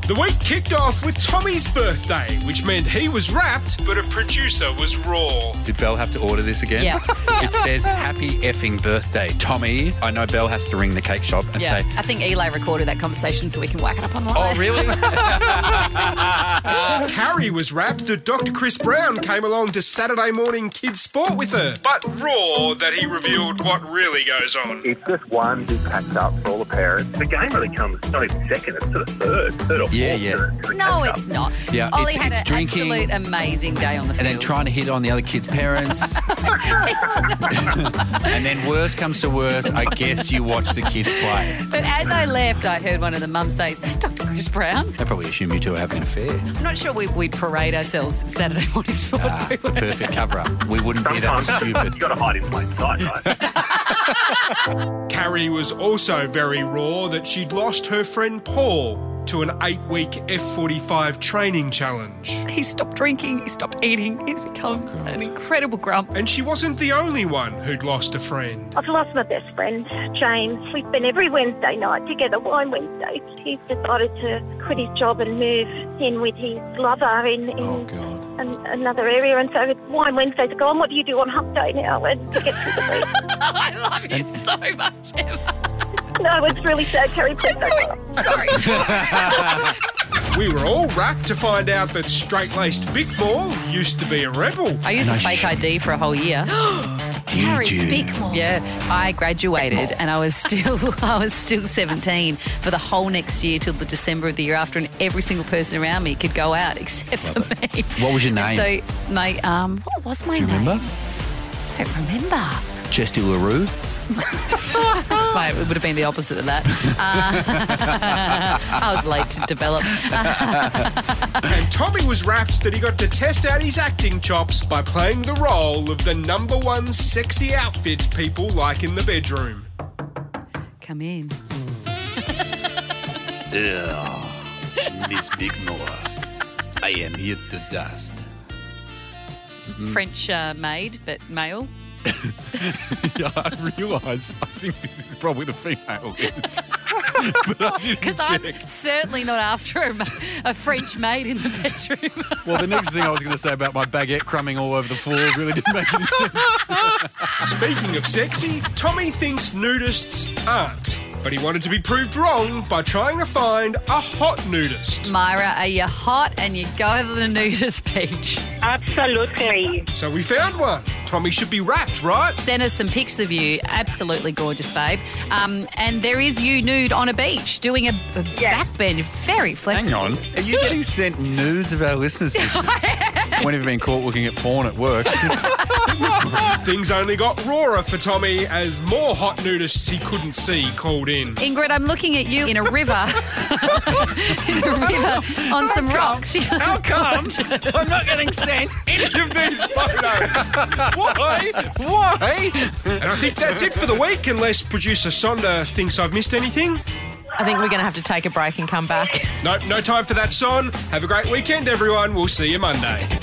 The week kicked off with Tommy's birthday, which meant he was wrapped, but a producer was raw. Did Belle have to order this again? Yeah. It says, happy effing birthday. Tommy, I know Belle has to ring the cake shop and say... I think Eli recorded that conversation so we can whack it up online. Oh, really? Carrie was wrapped that Dr. Chris Brown came along to Saturday morning kids sport with her, but raw that he revealed what really goes on. It's just one big packed up for all the parents. The game really comes not even second, it's sort of third or fourth. No, it's not. Yeah, Ollie had it's an drinking, absolute amazing day on the field. and then trying to hit on the other kids' parents. And then worse comes to worse, I guess you watch the kids play. But as I left, I heard one of the mums say, "Is that Dr. Chris Brown?" They probably assume you two are having an affair. I'm not sure we'd parade ourselves at Saturday morning sport. Perfect cover-up. We wouldn't be that stupid. You've got to hide in plain sight, right? Carrie was also very raw that she'd lost her friend Paul to an 8-week F45 training challenge. He stopped drinking, he stopped eating, he's become an incredible grump. And she wasn't the only one who'd lost a friend. I've lost my best friend, James. We've been every Wednesday night together, Wine Wednesdays. He's decided to quit his job and move in with his lover in another area. And so Wine Wednesdays go on, what do you do on Hump Day now and to get through the week? I love you so much, Emma. No, it's really sad, Carrie. Please don't. Sorry. We were all wrapped to find out that straight-laced Bickmore used to be a rebel. I used a fake ID for a whole year. Did you? Bickmore. Yeah, I graduated and I was still 17 for the whole next year till the December of the year after, and every single person around me could go out except for me. What was your name? So my what was my name? Do you remember? I don't remember. Chesty LaRue? Mate, it would have been the opposite of that. I was late to develop. And Tommy was wrapped that he got to test out his acting chops by playing the role of the number one sexy outfit people like in the bedroom. Come in. Miss Bickmore, I am here to dust. French maid, but male. Yeah, I realise. I think this is probably the female list. Because I'm certainly not after a French maid in the bedroom. Well, the next thing I was going to say about my baguette crumbing all over the floor really didn't make any sense. Speaking of sexy, Tommy thinks nudists aren't. But he wanted to be proved wrong by trying to find a hot nudist. Myra, are you hot and you go to the nudist beach? Absolutely. So we found one. Tommy should be wrapped, right? Send us some pics of you. Absolutely gorgeous, babe. And there is you nude on a beach doing a backbend. Very flexible. Hang on. Are you getting sent nudes of our listeners? When have you been caught looking at porn at work? Things only got rawer for Tommy as more hot nudists he couldn't see called in. Ingrid, I'm looking at you in a river. On some rocks. How come I'm not getting sent any of these photos? Why? And I think that's it for the week, unless producer Sonda thinks I've missed anything. I think we're going to have to take a break and come back. Nope, no time for that, Son. Have a great weekend, everyone. We'll see you Monday.